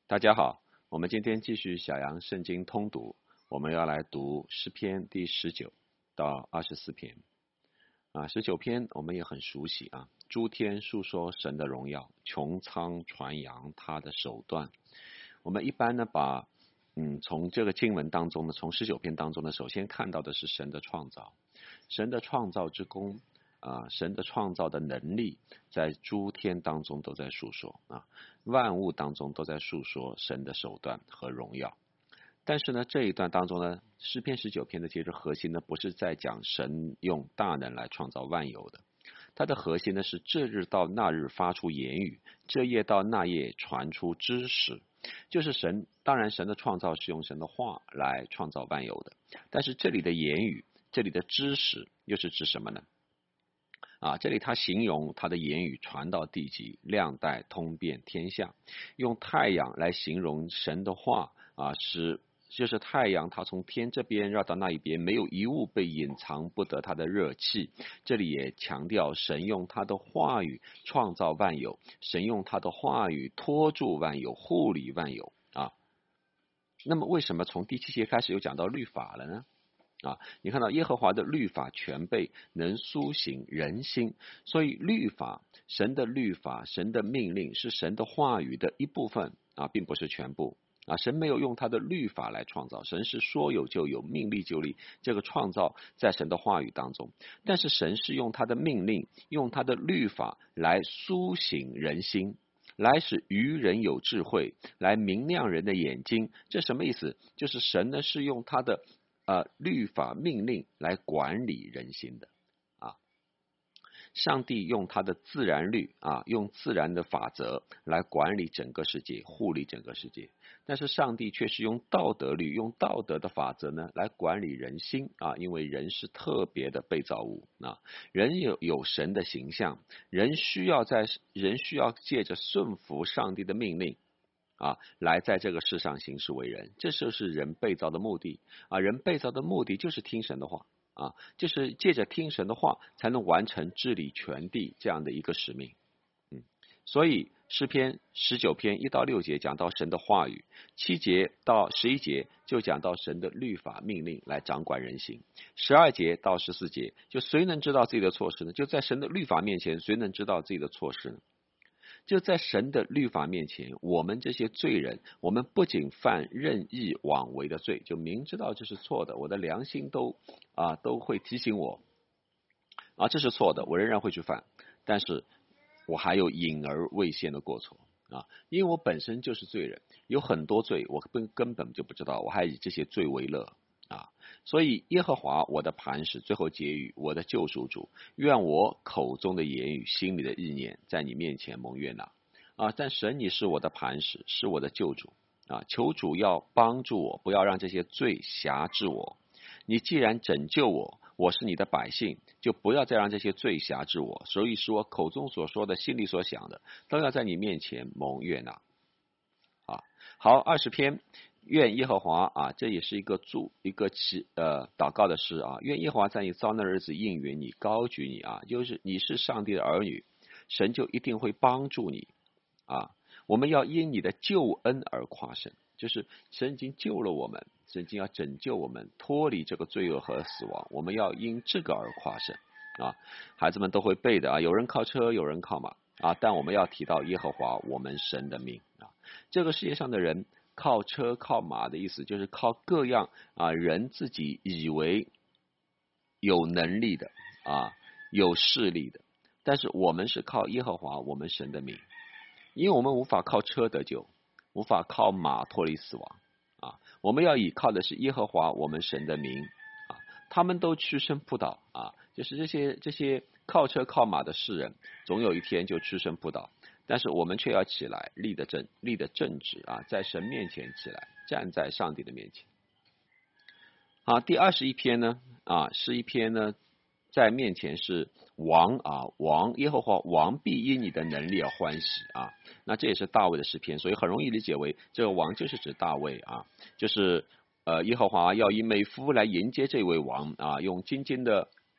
大家好，我们今天继续小羊圣经通读，我们要来读诗篇第19到24篇。19篇我们也很熟悉啊，诸天述说神的荣耀，穹苍传扬他的手段。我们一般呢从这个经文当中呢，从19篇当中呢，首先看到的是神的创造，神的创造之功。神的创造的能力在诸天当中都在述说万物当中都在述说神的手段和荣耀。但是呢，这一段当中呢，诗篇19篇的其实核心呢，不是在讲神用大能来创造万有的，它的核心呢是这日到那日发出言语，这夜到那夜传出知识。就是神，当然神的创造是用神的话来创造万有的，但是这里的言语，这里的知识又是指什么呢？这里他形容他的言语传到地极，亮带通遍天下，用太阳来形容神的话就是太阳它从天这边绕到那一边，没有一物被隐藏不得它的热气。这里也强调神用他的话语创造万有，神用他的话语托住万有，护理万有那么为什么从第7节开始又讲到律法了呢？你看到耶和华的律法全备，能苏醒人心。所以律法，神的律法，神的命令是神的话语的一部分并不是全部神没有用他的律法来创造，神是说有就有，命立就立，这个创造在神的话语当中。但是神是用他的命令，用他的律法来苏醒人心，来使愚人有智慧，来明亮人的眼睛。这什么意思？就是神呢是用他的律法命令来管理人心的上帝用他的自然律用自然的法则来管理整个世界，护理整个世界。但是上帝却是用道德律，用道德的法则呢来管理人心因为人是特别的被造物人有神的形象，人需要借着顺服上帝的命令来在这个世上行事为人，这就是人被造的目的人被造的目的就是听神的话就是借着听神的话才能完成治理全地这样的一个使命。所以诗篇19篇1到6节讲到神的话语，7节到11节就讲到神的律法命令来掌管人心，12节到14节就谁能知道自己的错事呢？就在神的律法面前，谁能知道自己的错事呢？就在神的律法面前，我们这些罪人，我们不仅犯任意妄为的罪，就明知道这是错的，我的良心都会提醒我这是错的，我仍然会去犯，但是我还有隐而未现的过错因为我本身就是罪人，有很多罪我根本就不知道，我还以这些罪为乐所以耶和华我的磐石，最后结语，我的救赎主，愿我口中的言语，心里的意念，在你面前蒙悦纳但神你是我的磐石，是我的救主求主要帮助我，不要让这些罪辖制我。你既然拯救我，我是你的百姓，就不要再让这些罪辖制我。所以是我口中所说的，心里所想的，都要在你面前蒙悦纳好，20篇。愿耶和华这也是一个祷告的诗愿耶和华在你遭难的日子应允你，高举你就是你是上帝的儿女，神就一定会帮助你我们要因你的救恩而夸胜，就是神已经救了我们，神已经要拯救我们脱离这个罪恶和死亡，我们要因这个而夸胜孩子们都会背的有人靠车，有人靠马但我们要提到耶和华我们神的名这个世界上的人靠车靠马的意思就是靠各样人自己以为有能力的有势力的，但是我们是靠耶和华我们神的名，因为我们无法靠车得救，无法靠马脱离死亡我们要依靠的是耶和华我们神的名他们都屈身扑倒就是这些靠车靠马的世人，总有一天就屈身扑倒，但是我们却要起来，立得正直在神面前起来，站在上帝的面前第21篇呢是一篇呢在面前是王耶和华王必因你的能力而欢喜那这也是大卫的诗篇，所以很容易理解为这个王就是指大卫就是耶和华要以美肤来迎接这位王用金金的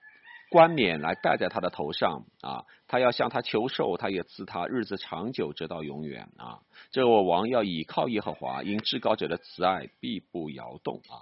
冠冕来戴在他的头上啊，他要向他求寿，他也赐他日子长久，直到永远啊。这位王要倚靠耶和华，因至高者的慈爱必不摇动啊。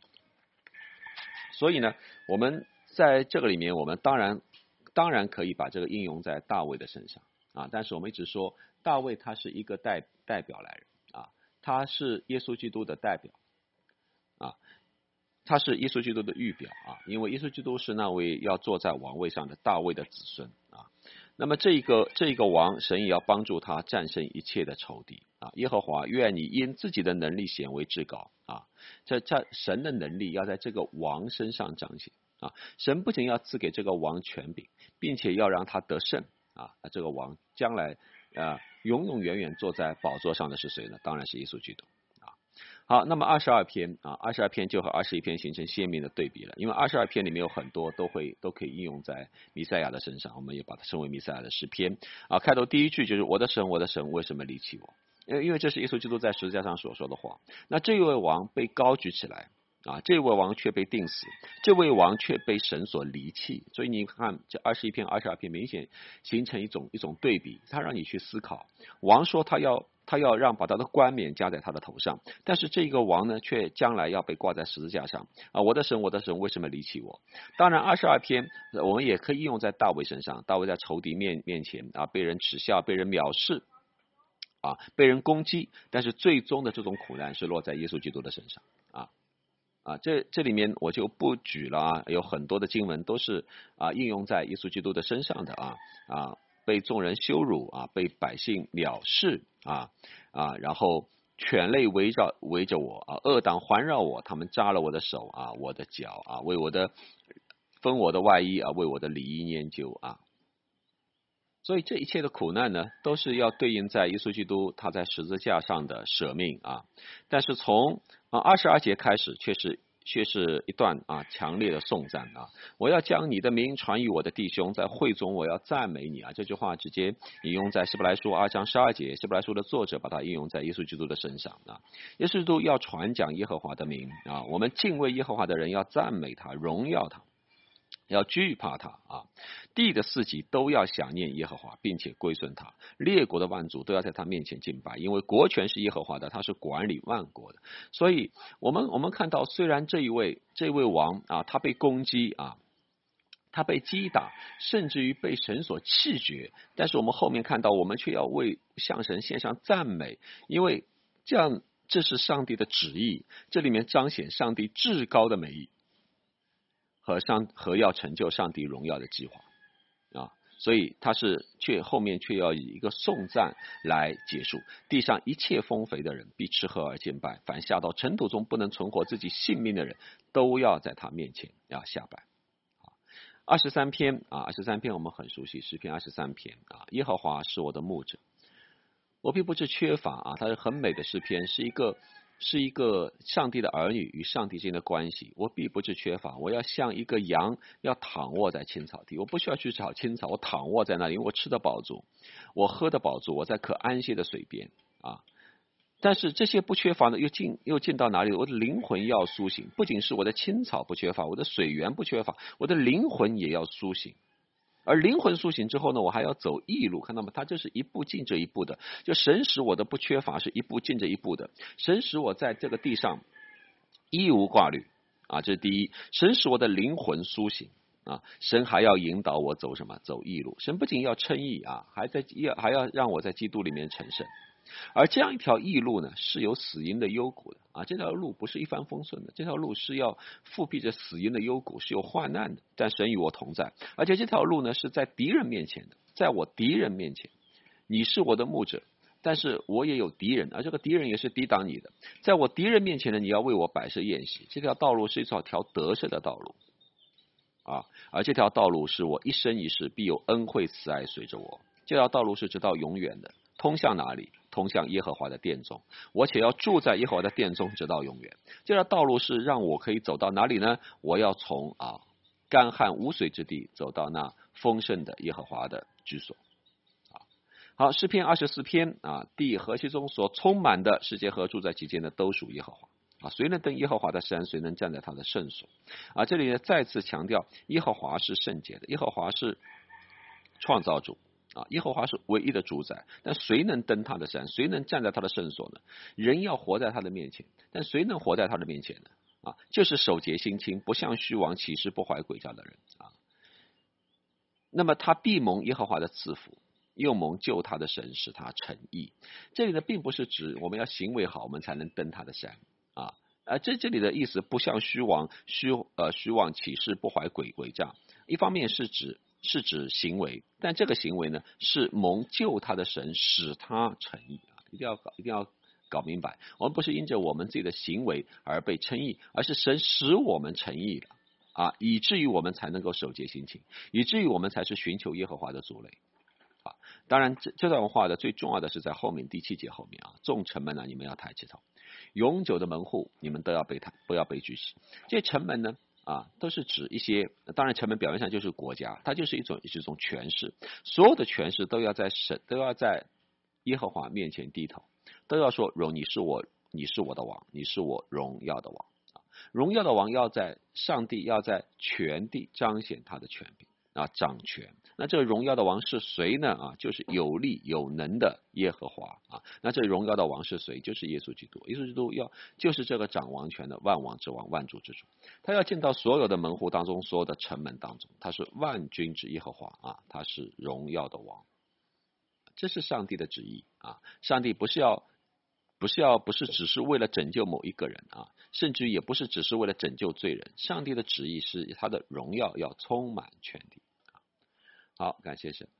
所以呢，我们在这个里面，我们当然可以把这个应用在大卫的身上啊，但是我们一直说大卫他是一个代表来人啊，他是耶稣基督的代表啊。他是耶稣基督的预表啊，因为耶稣基督是那位要坐在王位上的大卫的子孙啊。那么这一个王，神也要帮助他战胜一切的仇敌啊。耶和华愿你因自己的能力显为至高啊。这神的能力要在这个王身上彰显啊。神不仅要赐给这个王权柄，并且要让他得胜啊。这个王将来永永远远坐在宝座上的是谁呢？当然是耶稣基督。好，那么22篇啊，22篇就和21篇形成鲜明的对比了，因为22篇里面有很多都可以应用在弥赛亚的身上，我们也把它称为弥赛亚的诗篇啊。开头第一句就是我的神，我的神，为什么离弃我？因为这是耶稣基督在十字架上所说的话。那这位王被高举起来啊，这位王却被钉死，这位王却被神所离弃。所以你看这21篇、22篇明显形成一种对比，他让你去思考。王说他要让把他的冠冕加在他的头上，但是这个王呢，却将来要被挂在十字架上啊！我的神，我的神，为什么离弃我？当然，22篇我们也可以应用在大卫身上。大卫在仇敌面前啊，被人耻笑，被人藐视啊，被人攻击，但是最终的这种苦难是落在耶稣基督的身上啊。这里面我就不举了啊，有很多的经文都是应用在耶稣基督的身上的啊。被众人羞辱啊，被百姓藐视然后犬类围着我啊，恶党环绕我，他们扎了我的手啊，我的脚啊，分我的外衣啊，为我的里衣研究啊。所以这一切的苦难呢，都是要对应在耶稣基督他在十字架上的舍命啊。但是从22节开始，却是一段强烈的颂赞啊！我要将你的名传于我的弟兄，在会中我要赞美你啊！这句话直接引用在希伯来书2章12节，希伯来书的作者把它应用在耶稣基督的身上啊。耶稣基督要传讲耶和华的名啊，我们敬畏耶和华的人要赞美他，荣耀他。要惧怕他啊！地的四极都要想念耶和华，并且归顺他；列国的万族都要在他面前敬拜，因为国权是耶和华的，他是管理万国的。所以，我们看到，虽然这位王啊，他被攻击啊，他被击打，甚至于被神所弃绝，但是我们后面看到，我们却要向神献上赞美，因为这是上帝的旨意，这里面彰显上帝至高的美意。和要成就上帝荣耀的计划啊，所以后面却要以一个颂赞来结束。地上一切丰肥的人必吃喝而敬拜，凡下到尘土中不能存活自己性命的人，都要在他面前要下拜。23篇我们很熟悉，诗篇23篇啊，耶和华是我的牧者，我并不是缺乏啊，它是很美的诗篇，是一个上帝的儿女与上帝之间的关系。我必不致缺乏，我要像一个羊，要躺卧在青草地。我不需要去找青草，我躺卧在那里，因为我吃得饱足，我喝得饱足，我在可安歇的水边啊。但是这些不缺乏呢，又进到哪里？我的灵魂要苏醒，不仅是我的青草不缺乏，我的水源不缺乏，我的灵魂也要苏醒。而灵魂苏醒之后呢，我还要走义路，看到吗？他这是一步进这一步的，就神使我的不缺乏是一步进这一步的，神使我在这个地上一无挂虑啊，这是第一。神使我的灵魂苏醒啊，神还要引导我走什么？走义路。神不仅要称义啊，还要让我在基督里面成圣。而这样一条义路呢，是有死荫的幽谷的啊！这条路不是一帆风顺的，这条路是要覆庇着死荫的幽谷，是有患难的。但神与我同在，而且这条路呢，是在敌人面前的，在我敌人面前，你是我的牧者，但是我也有敌人，而这个敌人也是抵挡你的。在我敌人面前呢，你要为我摆设宴席。这条道路是一条得胜的道路啊！而这条道路是我一生一世必有恩惠慈爱随着我。这条道路是直到永远的，通向哪里？通向耶和华的殿中，我且要住在耶和华的殿中直到永远。这条道路是让我可以走到哪里呢？我要从干旱无水之地走到那丰盛的耶和华的居所。好，诗篇24篇地和其中所充满的，世界和住在其间的都属耶和华。 啊，谁能登耶和华的山，谁能站在他的圣所啊？这里呢再次强调，耶和华是圣洁的，耶和华是创造主啊，耶和华是唯一的主宰。但谁能登他的山，谁能站在他的圣所呢？人要活在他的面前，但谁能活在他的面前呢？啊，就是守节心清，不向虚妄起誓，不怀诡诈的人啊。那么他必蒙耶和华的赐福，又蒙救他的神使他称义。这里呢，并不是指我们要行为好，我们才能登他的山啊。这里的意思不像虚妄起誓，不怀诡诈。一方面是指行为，但这个行为呢，是蒙救他的神使他称义啊，一定要搞明白，我们不是因着我们自己的行为而被称义，而是神使我们称义了啊，以至于我们才能够守节心清，以至于我们才是寻求耶和华的族类啊。当然这段话的最重要的是在后面第7节后面啊，众城门啊，你们要抬起头，永久的门户你们都要被举起。这些城门呢啊，都是指一些，当然城门表面上就是国家，它就是一种权势，所有的权势都要在耶和华面前低头，都要说你是我的王，你是我荣耀的王啊，荣耀的王要在上帝要在全地彰显他的权柄啊，掌权。那这个荣耀的王是谁呢啊？就是有力有能的耶和华啊。那这荣耀的王是谁？就是耶稣基督。耶稣基督就是这个掌王权的万王之王，万主之主。他要进到所有的门户当中，所有的城门当中，他是万军之耶和华啊，他是荣耀的王。这是上帝的旨意啊！上帝不是只是为了拯救某一个人啊，甚至也不是只是为了拯救罪人。上帝的旨意是他的荣耀要充满全地。好，感谢神。